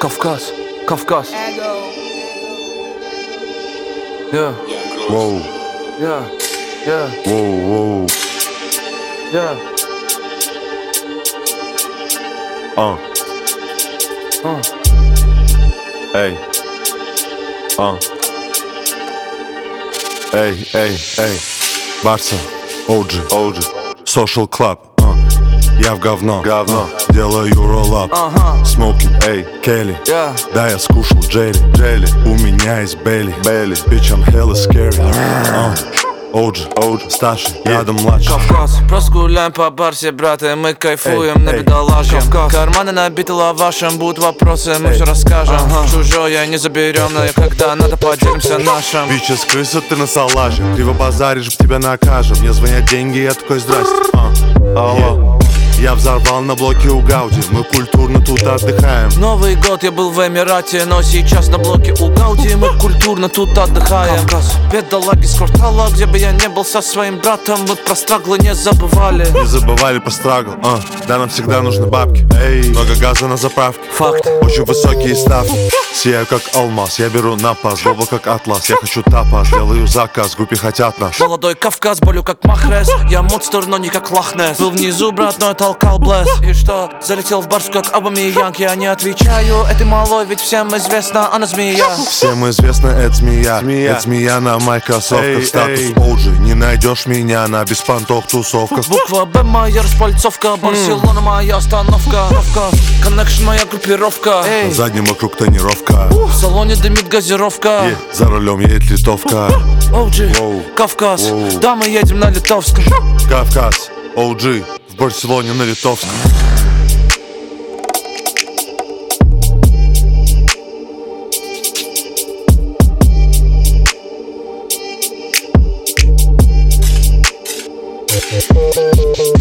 Кавказ, Кавказ. Yeah, Воу, yeah, yeah, воу, воу. yeah. Эй. Эй. Барса, OG, Social Club. Я в говно. Делаю роллап. Смокинг, эй, Келли. Yeah. Да, я скушал Джелли. У меня есть Белли. Bitch, I'm hella scary. OG, старший, рядом младший. Кавказ, просто гуляем по барсе, браты, мы кайфуем на бедолаге. Карманы набиты лавашем, будут вопросы, мы все расскажем. Чужое не заберем, но когда надо, поделимся нашим. Бичес, крыса, ты на салаже. Криво базаришь, тебя накажем. Мне звонят деньги, я такой, здрасте. Алло. Я взорвал на блоке у Гауди. Мы культурно тут отдыхаем. Новый год я был в Эмирате, но сейчас на блоке у Гауди. Мы культурно тут отдыхаем. Кавказ, бедолаги с квартала, где бы я не был со своим братом, мы про страглы не забывали. Не забывали про страгл. Да, нам всегда нужны бабки. Много газа на заправке. Факт. Очень высокие ставки. Сияю как алмаз, я беру напас. Глоба как атлас, я хочу тапас. Делаю заказ, в группе хотят нас. Молодой Кавказ, болю как Махрес. Я монстр, но не как Лохнесс. Был внизу, брат, но я толкал блэс. И что, залетел в барс, как Абамейянг. Я не отвечаю этой малой, ведь всем известно, она змея. Всем известно, это змея. Это змея на майкрософтах. Статус OG, не найдешь меня на беспонтовых тусовках. Буква Б моя распальцовка. Барселона моя остановка. Коннекшн моя группировка. На заднем вокруг тонировка. В салоне дымит газировка. За рулем едет литовка. OG, Кавказ, да, мы едем на литовском. Кавказ, OG, в Барселоне на литовском. We'll be right back.